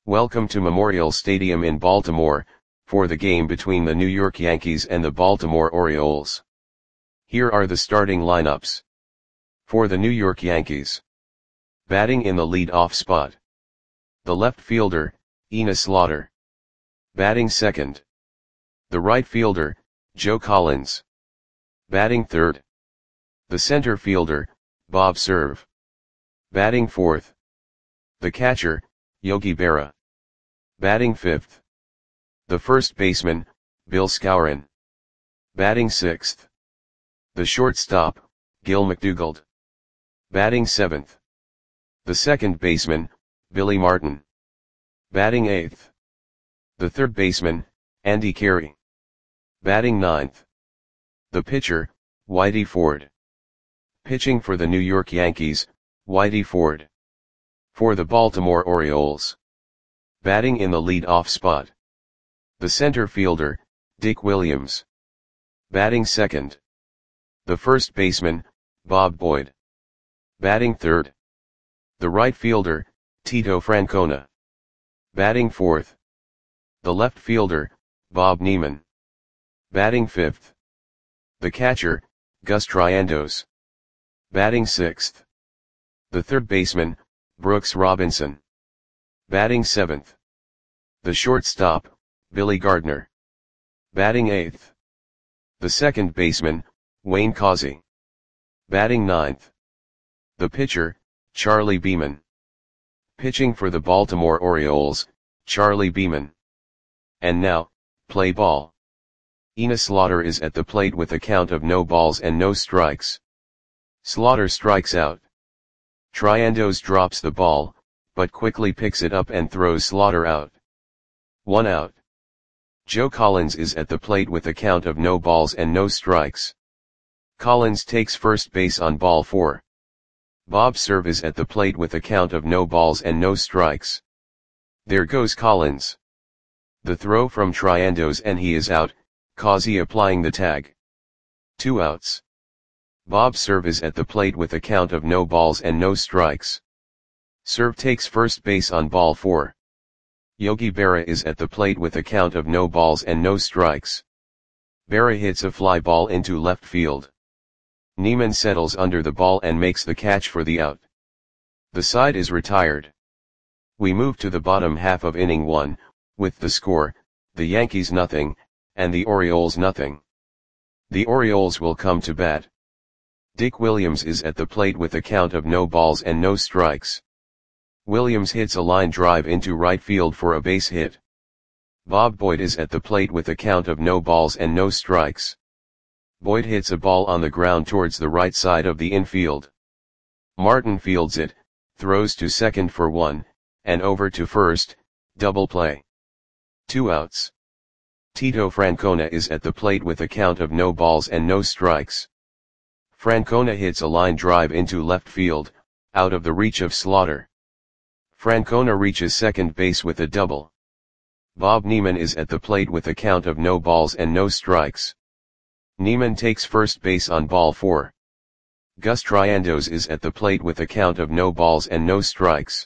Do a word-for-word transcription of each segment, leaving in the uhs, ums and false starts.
Welcome to Memorial Stadium in Baltimore, for the game between the New York Yankees and the Baltimore Orioles. Here are the starting lineups. For the New York Yankees. Batting in the lead-off spot. The left fielder, Enos Slaughter. Batting second. The right fielder, Joe Collins. Batting third. The center fielder, Bob Cerv. Batting fourth. The catcher, Yogi Berra. Batting fifth. The first baseman, Bill Skowron. Batting sixth. The shortstop, Gil McDougald. Batting seventh. The second baseman, Billy Martin. Batting eighth. The third baseman, Andy Carey. Batting ninth. The pitcher, Whitey Ford. Pitching for the New York Yankees, Whitey Ford. For the Baltimore Orioles. Batting in the lead-off spot. The center fielder, Dick Williams. Batting second. The first baseman, Bob Boyd. Batting third. The right fielder, Tito Francona. Batting fourth. The left fielder, Bob Neiman. Batting fifth. The catcher, Gus Triandos. Batting sixth. The third baseman, Brooks Robinson. Batting seventh. The shortstop, Billy Gardner. Batting eighth. The second baseman, Wayne Causey. Batting ninth. The pitcher, Charlie Beeman. Pitching for the Baltimore Orioles, Charlie Beeman. And now, play ball. Enos Slaughter is at the plate with a count of no balls and no strikes. Slaughter strikes out. Triandos drops the ball, but quickly picks it up and throws Slaughter out. One out. Joe Collins is at the plate with a count of no balls and no strikes. Collins takes first base on ball four. Bob Cerv is at the plate with a count of no balls and no strikes. There goes Collins. The throw from Triandos and he is out, Causey applying the tag. Two outs. Bob Cerv is at the plate with a count of no balls and no strikes. Cerv takes first base on ball four. Yogi Berra is at the plate with a count of no balls and no strikes. Berra hits a fly ball into left field. Neiman settles under the ball and makes the catch for the out. The side is retired. We move to the bottom half of inning one, with the score, the Yankees nothing, and the Orioles nothing. The Orioles will come to bat. Dick Williams is at the plate with a count of no balls and no strikes. Williams hits a line drive into right field for a base hit. Bob Boyd is at the plate with a count of no balls and no strikes. Boyd hits a ball on the ground towards the right side of the infield. Martin fields it, throws to second for one, and over to first, double play. Two outs. Tito Francona is at the plate with a count of no balls and no strikes. Francona hits a line drive into left field, out of the reach of Slaughter. Francona reaches second base with a double. Bob Neiman is at the plate with a count of no balls and no strikes. Neiman takes first base on ball four. Gus Triandos is at the plate with a count of no balls and no strikes.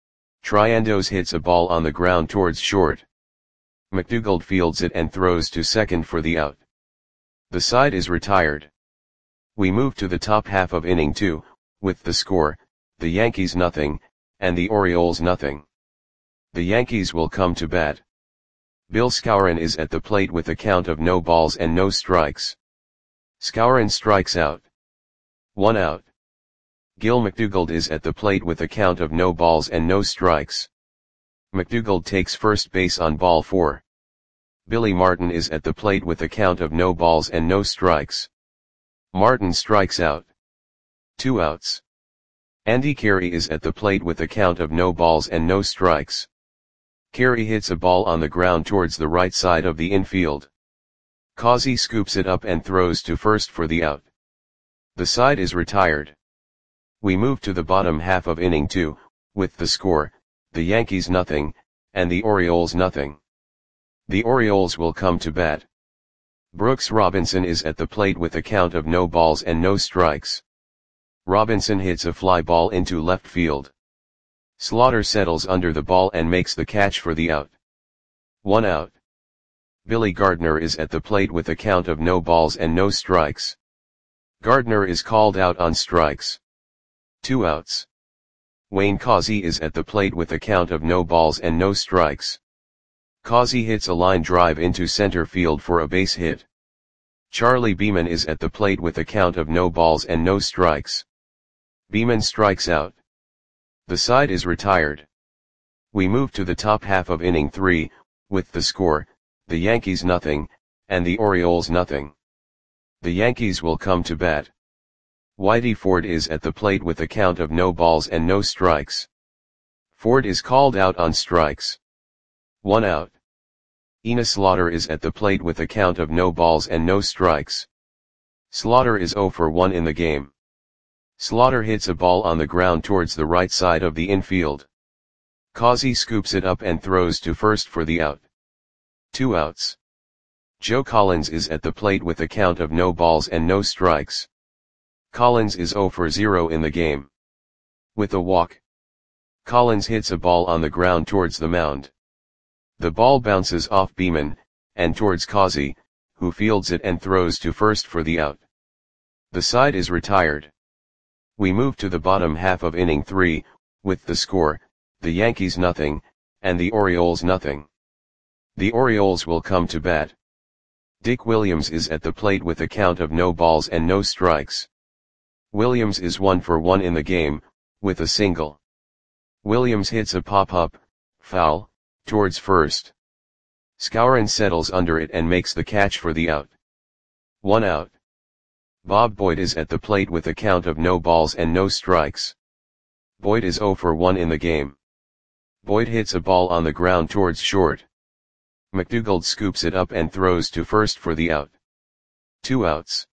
Triandos hits a ball on the ground towards short. McDougald fields it and throws to second for the out. The side is retired. We move to the top half of inning two, with the score, the Yankees nothing, and the Orioles nothing. The Yankees will come to bat. Bill Skowron is at the plate with a count of no balls and no strikes. Skowron strikes out. One out. Gil McDougald is at the plate with a count of no balls and no strikes. McDougald takes first base on ball four. Billy Martin is at the plate with a count of no balls and no strikes. Martin strikes out. Two outs. Andy Carey is at the plate with a count of no balls and no strikes. Carey hits a ball on the ground towards the right side of the infield. Causey scoops it up and throws to first for the out. The side is retired. We move to the bottom half of inning two, with the score, the Yankees nothing, and the Orioles nothing. The Orioles will come to bat. Brooks Robinson is at the plate with a count of no balls and no strikes. Robinson hits a fly ball into left field. Slaughter settles under the ball and makes the catch for the out. One out. Billy Gardner is at the plate with a count of no balls and no strikes. Gardner is called out on strikes. Two outs. Wayne Causey is at the plate with a count of no balls and no strikes. Causey hits a line drive into center field for a base hit. Charlie Beeman is at the plate with a count of no balls and no strikes. Beeman strikes out. The side is retired. We move to the top half of inning three, with the score, the Yankees nothing, and the Orioles nothing. The Yankees will come to bat. Whitey Ford is at the plate with a count of no balls and no strikes. Ford is called out on strikes. One out. Enos Slaughter is at the plate with a count of no balls and no strikes. Slaughter is oh for one in the game. Slaughter hits a ball on the ground towards the right side of the infield. Causey scoops it up and throws to first for the out. Two outs. Joe Collins is at the plate with a count of no balls and no strikes. Collins is oh for zero in the game. With a walk. Collins hits a ball on the ground towards the mound. The ball bounces off Beeman, and towards Causey, who fields it and throws to first for the out. The side is retired. We move to the bottom half of inning three, with the score, the Yankees nothing, and the Orioles nothing. The Orioles will come to bat. Dick Williams is at the plate with a count of no balls and no strikes. Williams is one for one in the game, with a single. Williams hits a pop-up, foul, towards first. Skowron settles under it and makes the catch for the out. One out. Bob Boyd is at the plate with a count of no balls and no strikes. Boyd is oh for one in the game. Boyd hits a ball on the ground towards short. McDougald scoops it up and throws to first for the out. Two outs.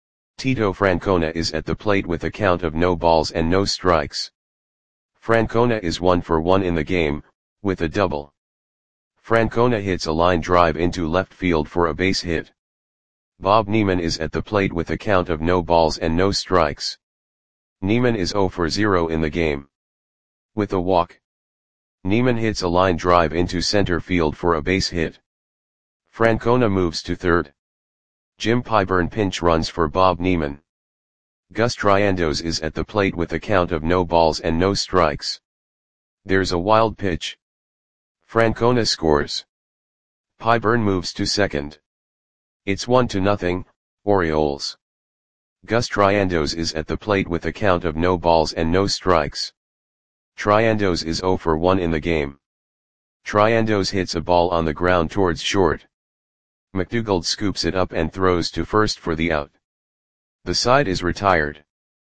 Tito Francona is at the plate with a count of no balls and no strikes. Francona is one for one in the game, with a double. Francona hits a line drive into left field for a base hit. Bob Neiman is at the plate with a count of no balls and no strikes. Neiman is oh for zero in the game. With a walk. Neiman hits a line drive into center field for a base hit. Francona moves to third. Jim Pyburn pinch runs for Bob Neiman. Gus Triandos is at the plate with a count of no balls and no strikes. There's a wild pitch. Francona scores. Pyburn moves to second. It's one to nothing, Orioles. Gus Triandos is at the plate with a count of no balls and no strikes. Triandos is oh for one in the game. Triandos hits a ball on the ground towards short. McDougald scoops it up and throws to first for the out. The side is retired.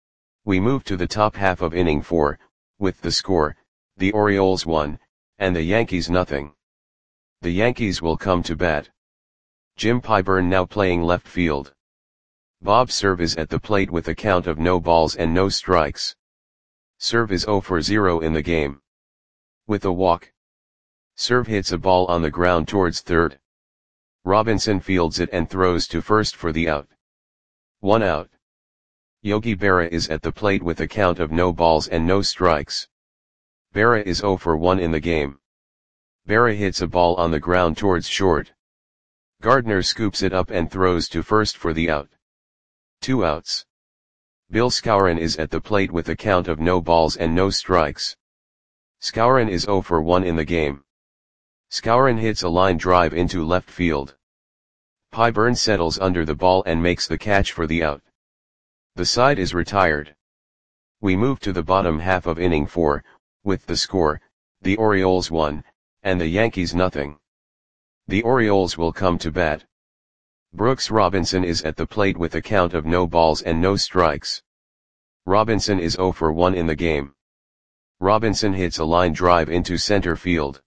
We move to the top half of inning four, with the score, the Orioles one, and the Yankees nothing. The Yankees will come to bat. Jim Pyburn now playing left field. Bob Cerv is at the plate with a count of no balls and no strikes. Cerv is oh for zero in the game. With a walk. Cerv hits a ball on the ground towards third. Robinson fields it and throws to first for the out. One out. Yogi Berra is at the plate with a count of no balls and no strikes. Berra is oh for one in the game. Berra hits a ball on the ground towards short. Gardner scoops it up and throws to first for the out. Two outs. Bill Skowron is at the plate with a count of no balls and no strikes. Skowron is oh for one in the game. Skowron hits a line drive into left field. Pyburn settles under the ball and makes the catch for the out. The side is retired. We move to the bottom half of inning four, with the score, the Orioles one, and the Yankees nothing. The Orioles will come to bat. Brooks Robinson is at the plate with a count of no balls and no strikes. Robinson is oh for one in the game. Robinson hits a line drive into center field.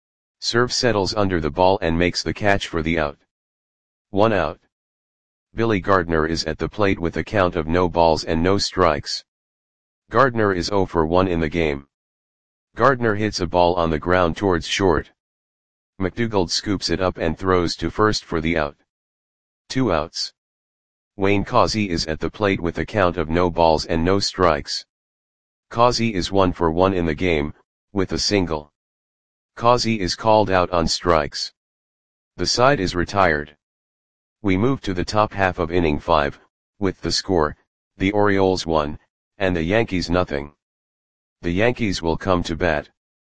Cerv settles under the ball and makes the catch for the out. One out. Billy Gardner is at the plate with a count of no balls and no strikes. Gardner is oh for one in the game. Gardner hits a ball on the ground towards short. McDougald scoops it up and throws to first for the out. Two outs. Wayne Causey is at the plate with a count of no balls and no strikes. Causey is one for one in the game, with a single. Causey is called out on strikes. The side is retired. We move to the top half of inning five, with the score, the Orioles one, and the Yankees nothing. The Yankees will come to bat.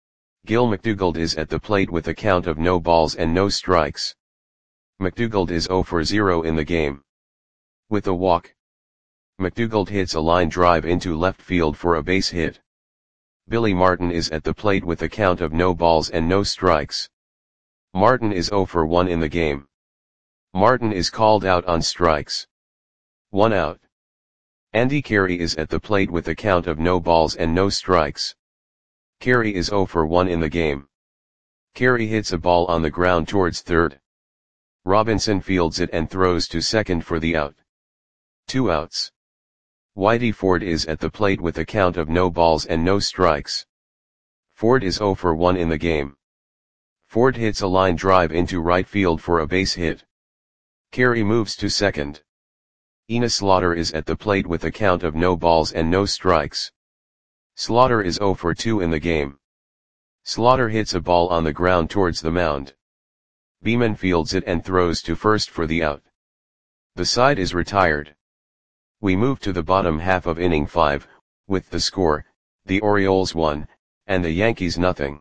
Gil McDougald is at the plate with a count of no balls and no strikes. McDougald is zero for zero in the game. With a walk, McDougald hits a line drive into left field for a base hit. Billy Martin is at the plate with a count of no balls and no strikes. Martin is zero for one in the game. Martin is called out on strikes. One out. Andy Carey is at the plate with a count of no balls and no strikes. Carey is zero for one in the game. Carey hits a ball on the ground towards third. Robinson fields it and throws to second for the out. Two outs. Whitey Ford is at the plate with a count of no balls and no strikes. Ford is zero for one in the game. Ford hits a line drive into right field for a base hit. Carey moves to second. Enos Slaughter is at the plate with a count of no balls and no strikes. Slaughter is zero for two in the game. Slaughter hits a ball on the ground towards the mound. Beeman fields it and throws to first for the out. The side is retired. We move to the bottom half of inning five, with the score, the Orioles one, and the Yankees nothing.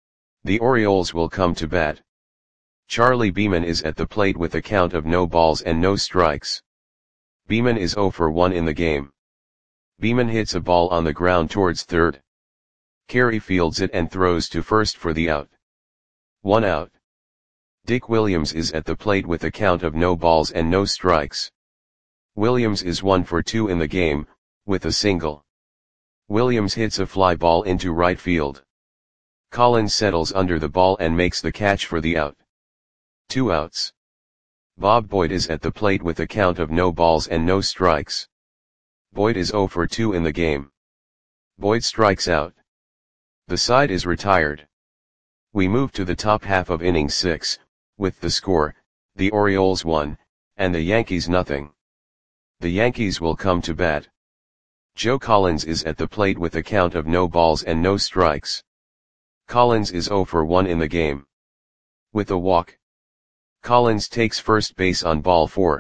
The Orioles will come to bat. Charlie Beeman is at the plate with a count of no balls and no strikes. Beeman is zero for one in the game. Beeman hits a ball on the ground towards third. Carey fields it and throws to first for the out. One out. Dick Williams is at the plate with a count of no balls and no strikes. Williams is one for two in the game, with a single. Williams hits a fly ball into right field. Collins settles under the ball and makes the catch for the out. Two outs. Bob Boyd is at the plate with a count of no balls and no strikes. Boyd is zero for two in the game. Boyd strikes out. The side is retired. We move to the top half of inning six, with the score, the Orioles one, and the Yankees nothing. The Yankees will come to bat. Joe Collins is at the plate with a count of no balls and no strikes. Collins is zero for one in the game. With a walk, Collins takes first base on ball four.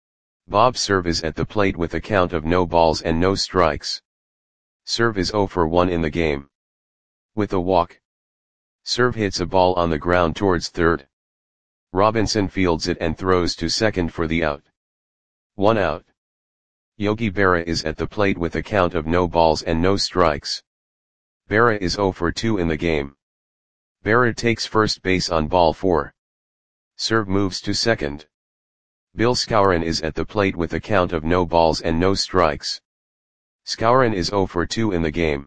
Bob Cerv is at the plate with a count of no balls and no strikes. Cerv is zero for one in the game. With a walk, Cerv hits a ball on the ground towards third. Robinson fields it and throws to second for the out. One out. Yogi Berra is at the plate with a count of no balls and no strikes. Berra is zero for two in the game. Berra takes first base on ball four. Cerv moves to second. Bill Skowron is at the plate with a count of no balls and no strikes. Skowron is zero for two in the game.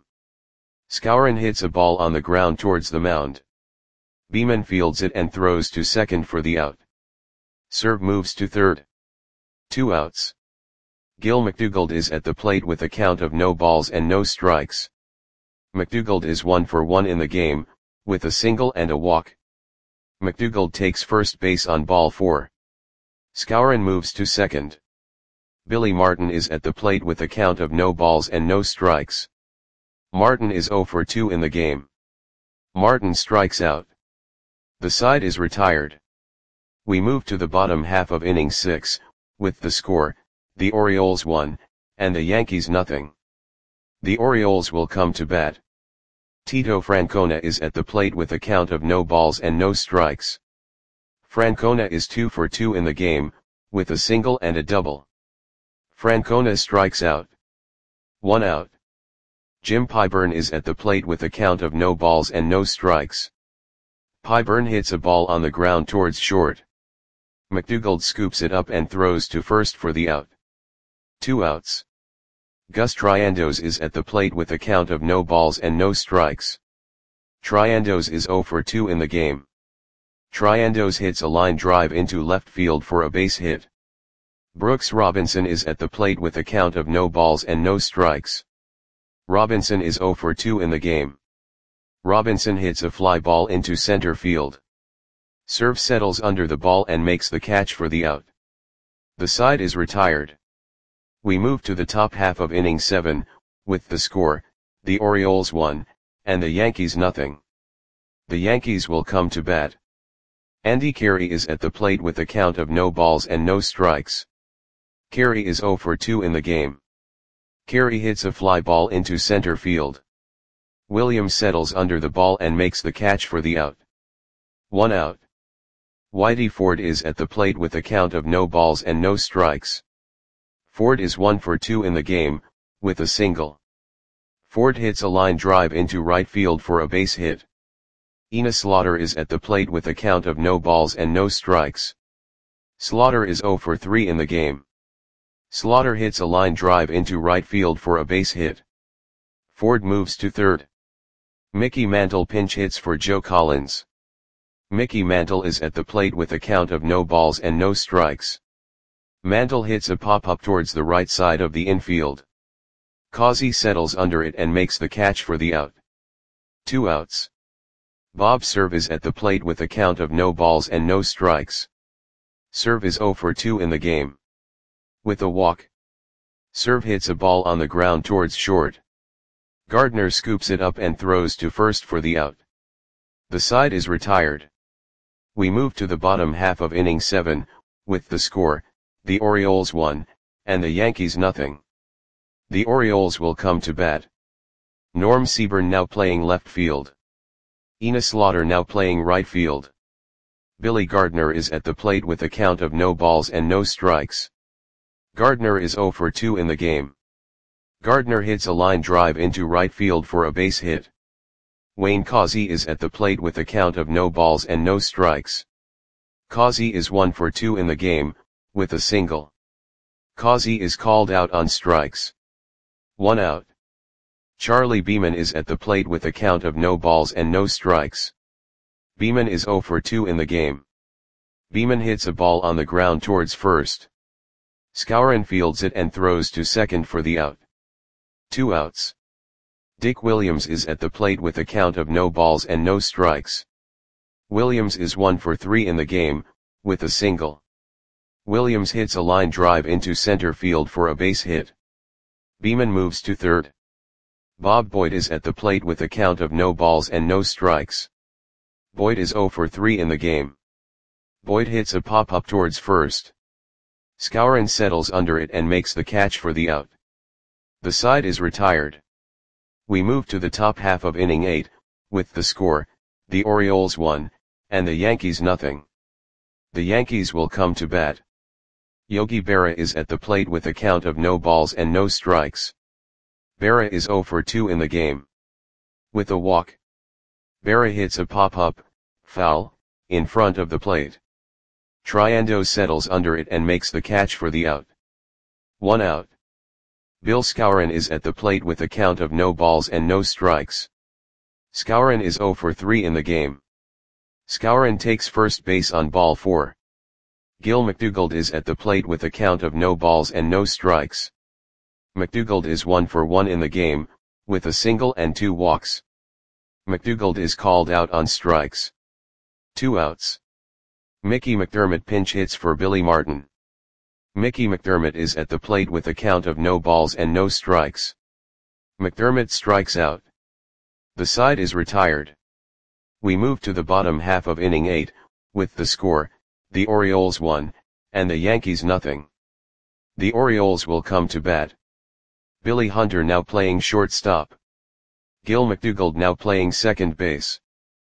Skowron hits a ball on the ground towards the mound. Beeman fields it and throws to second for the out. Cerv moves to third. Two outs. Gil McDougald is at the plate with a count of no balls and no strikes. McDougald is one for one in the game, with a single and a walk. McDougald takes first base on ball four. Skowron moves to second. Billy Martin is at the plate with a count of no balls and no strikes. Martin is zero for two in the game. Martin strikes out. The side is retired. We move to the bottom half of inning six, with the score, the Orioles one, and the Yankees nothing. The Orioles will come to bat. Tito Francona is at the plate with a count of no balls and no strikes. Francona is two for two in the game, with a single and a double. Francona strikes out. One out. Jim Pyburn is at the plate with a count of no balls and no strikes. Pyburn hits a ball on the ground towards short. McDougald scoops it up and throws to first for the out. Two outs. Gus Triandos is at the plate with a count of no balls and no strikes. Triandos is zero for two in the game. Triandos hits a line drive into left field for a base hit. Brooks Robinson is at the plate with a count of no balls and no strikes. Robinson is zero for two in the game. Robinson hits a fly ball into center field. Cerv settles under the ball and makes the catch for the out. The side is retired. We move to the top half of inning seven, with the score, the Orioles one, and the Yankees nothing. The Yankees will come to bat. Andy Carey is at the plate with a count of no balls and no strikes. Carey is oh for two in the game. Carey hits a fly ball into center field. Williams settles under the ball and makes the catch for the out. One out. Whitey Ford is at the plate with a count of no balls and no strikes. Ford is one for two in the game, with a single. Ford hits a line drive into right field for a base hit. Enos Slaughter is at the plate with a count of no balls and no strikes. Slaughter is oh for three in the game. Slaughter hits a line drive into right field for a base hit. Ford moves to third. Mickey Mantle pinch hits for Joe Collins. Mickey Mantle is at the plate with a count of no balls and no strikes. Mantle hits a pop-up towards the right side of the infield. Causey settles under it and makes the catch for the out. Two outs. Bob Cerv is at the plate with a count of no balls and no strikes. Cerv is oh for two in the game. With a walk. Cerv hits a ball on the ground towards short. Gardner scoops it up and throws to first for the out. The side is retired. We move to the bottom half of inning seven, with the score, the Orioles one, and the Yankees nothing. The Orioles will come to bat. Norm Seaburn now playing left field. Enos Slaughter now playing right field. Billy Gardner is at the plate with a count of no balls and no strikes. Gardner is oh for two in the game. Gardner hits a line drive into right field for a base hit. Wayne Causey is at the plate with a count of no balls and no strikes. Causey is one for two in the game, with a single. Causey is called out on strikes. One out. Charlie Beeman is at the plate with a count of no balls and no strikes. Beeman is oh for two in the game. Beeman hits a ball on the ground towards first. Skowron fields it and throws to second for the out. Two outs. Dick Williams is at the plate with a count of no balls and no strikes. Williams is one for three in the game, with a single. Williams hits a line drive into center field for a base hit. Beeman moves to third. Bob Boyd is at the plate with a count of no balls and no strikes. Boyd is oh for three in the game. Boyd hits a pop-up towards first. Skowron settles under it and makes the catch for the out. The side is retired. We move to the top half of inning eight, with the score, the Orioles one, and the Yankees nothing. The Yankees will come to bat. Yogi Berra is at the plate with a count of no balls and no strikes. Berra is oh for two in the game. With a walk. Berra hits a pop-up, foul, in front of the plate. Triando settles under it and makes the catch for the out. One out. Bill Skowron is at the plate with a count of no balls and no strikes. Skowron is oh for three in the game. Skowron takes first base on ball four. Gil McDougald is at the plate with a count of no balls and no strikes. McDougald is one for one in the game, with a single and two walks. McDougald is called out on strikes. Two outs. Mickey McDermott pinch hits for Billy Martin. Mickey McDermott is at the plate with a count of no balls and no strikes. McDermott strikes out. The side is retired. We move to the bottom half of inning eight, with the score, the Orioles one, and the Yankees nothing. The Orioles will come to bat. Billy Hunter now playing shortstop. Gil McDougald now playing second base.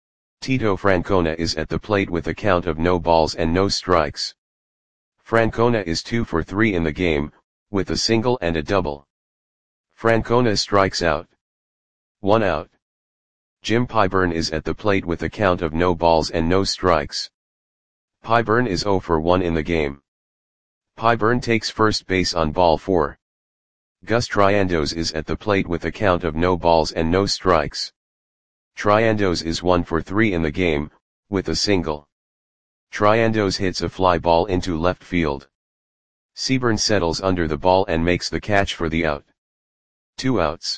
Tito Francona is at the plate with a count of no balls and no strikes. Francona is two for three in the game, with a single and a double. Francona strikes out. One out. Jim Pyburn is at the plate with a count of no balls and no strikes. Pyburn is oh for one in the game. Pyburn takes first base on ball four. Gus Triandos is at the plate with a count of no balls and no strikes. Triandos is one for three in the game, with a single. Triandos hits a fly ball into left field. Seaburn settles under the ball and makes the catch for the out. Two outs.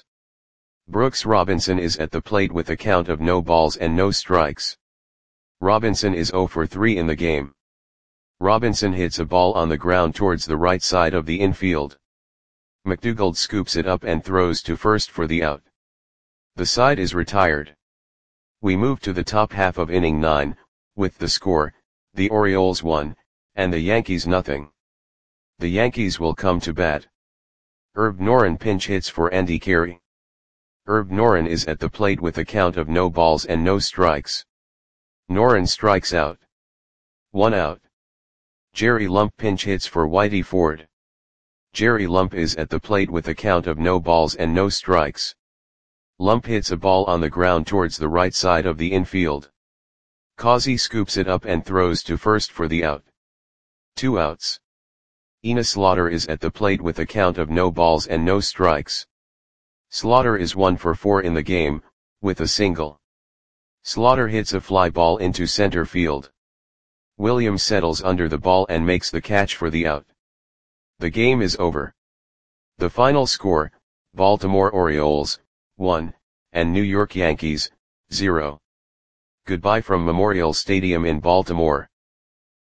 Brooks Robinson is at the plate with a count of no balls and no strikes. Robinson is oh for three in the game. Robinson hits a ball on the ground towards the right side of the infield. McDougald scoops it up and throws to first for the out. The side is retired. We move to the top half of inning nine, with the score, the Orioles one, and the Yankees nothing. The Yankees will come to bat. Herb Noren pinch hits for Andy Carey. Herb Noren is at the plate with a count of no balls and no strikes. Noren strikes out. One out. Jerry Lump pinch hits for Whitey Ford. Jerry Lump is at the plate with a count of no balls and no strikes. Lump hits a ball on the ground towards the right side of the infield. Causey scoops it up and throws to first for the out. Two outs. Enos Slaughter is at the plate with a count of no balls and no strikes. Slaughter is one for four in the game, with a single. Slaughter hits a fly ball into center field. Williams settles under the ball and makes the catch for the out. The game is over. The final score, Baltimore Orioles, one, and New York Yankees, zero. Goodbye from Memorial Stadium in Baltimore.